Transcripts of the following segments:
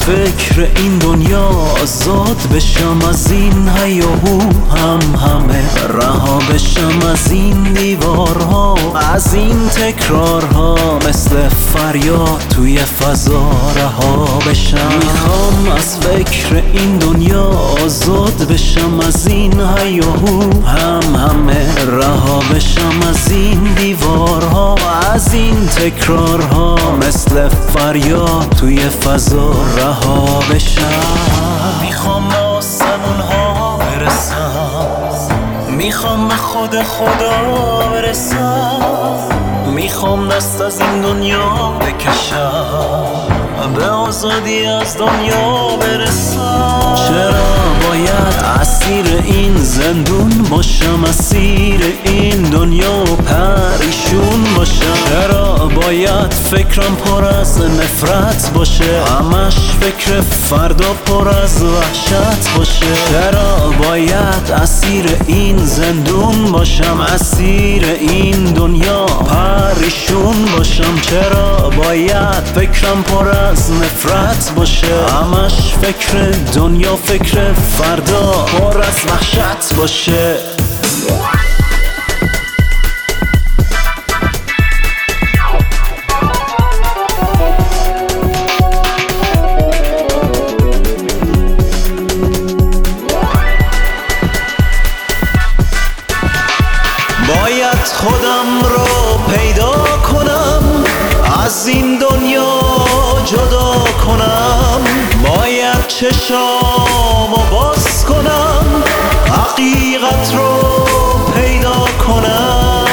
فکر این دنیا آزاد بشم، از این هیاهو همه رها بشم، از این دیوارها، از این تکرارها، مثل فریاد توی فضا رها بشم. میخوام از فکر این دنیا آزاد بشم، از این هیاهو همه رها بشم، از این دیوارها، از این تکرارها، مثل فریاد توی فضا رها بشم. میخوام به آسمون‌ها برسم، میخوام به خود خدا برسم، میخوام دست از این دنیا بکشم، به آزادی از دنیا برسم. چرا باید اسیر این زندون باشم، اسیر این دنیا پریشون باشم؟ چرا باید فکرم پر از نفرت باشه، همش فکر فردا پر از وحشت باشه؟ چرا باید اسیر این زندون باشم، اسیر این دنیا پریشون باشم؟ چرا باید فکرم پر از نفرت باشه، همش فکر دنیا فکر فردا پر از وحشت باشه؟ باید خودم رو پیدا کنم، از این دنیا جدا کنم، باید چشامو باز کنم، حقیقت رو پیدا کنم.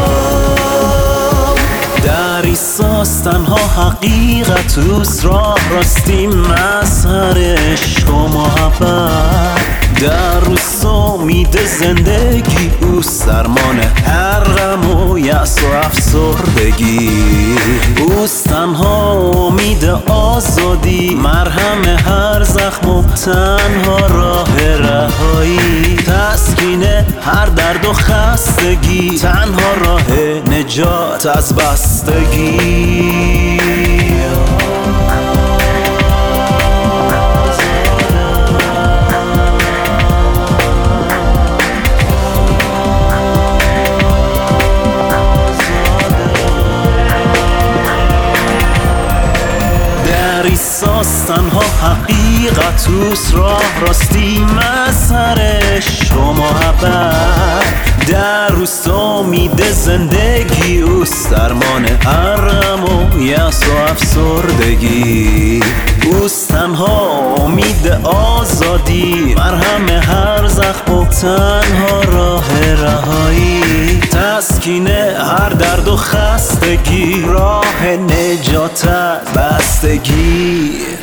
در ایساست تنها حقیقت اوست، راه راستی مظهر عشق و محبت، در روز امید زندگی اوست، درمان هر غم و یأس و افسردگی اوست، تنها امید آزادی، مرهم هر زخم و تنها راه رهایی، تسکین هر درد و خستگی، تنها راه نجات از بستگی. ایساست تنها حقیقت اوست، راه راستی مظهر عشق و محبت، در روز امید زندگی اوست، درمان هر غم و یأس و افسردگی اوست، تنها امید آزادی، مرهم هر زخم و تنها راه رهایی، تسکین هر درد و خستگی، راه نجات از بستگی.